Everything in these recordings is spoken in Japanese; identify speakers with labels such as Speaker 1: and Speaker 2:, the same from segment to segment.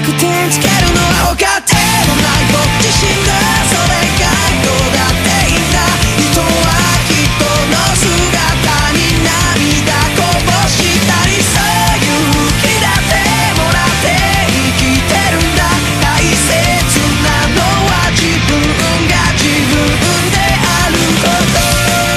Speaker 1: 濁点つけるのは分かってもない僕自身がそれがどうだっていいんだ人は人の姿に涙こぼしたりそういう気だってもらって生きてるんだ大切なのは自分が自分であること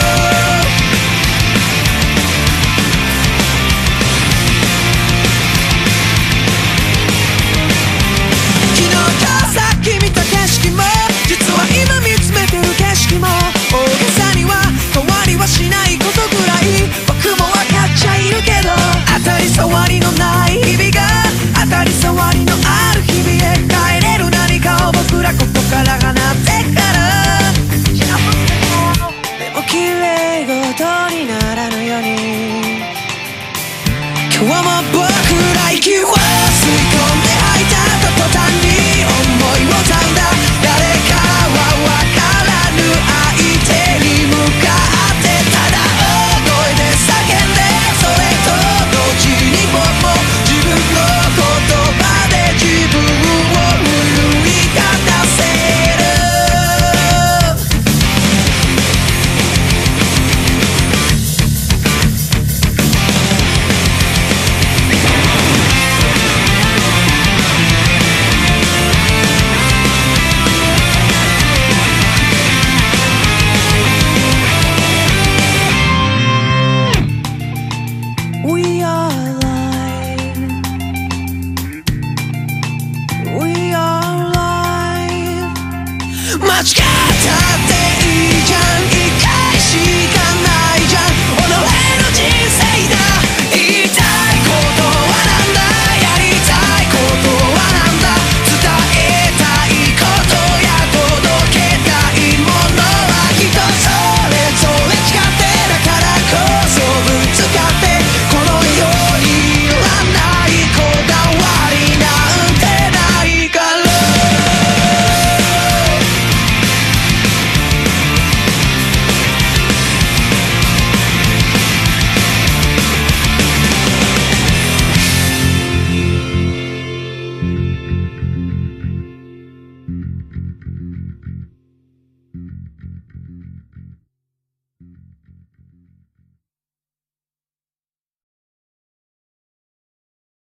Speaker 1: 昨日とさっき見た景色も実は今見つめてる景色も大げさには変わりはしないことぐらい僕も分かっちゃいるけど当たり障りのない日々が当たり障りのある日々へ帰れる何かを僕らここから放ってからでも綺麗事にならぬように今日も僕ら息を吸い込んで吐いたと途端に思いをたんだ誰かは分からぬ相手に向かってただ大声で叫んでそれと同時に僕も自分の言葉で自分を奮い立たせるWe are alive. We are alive. 間違った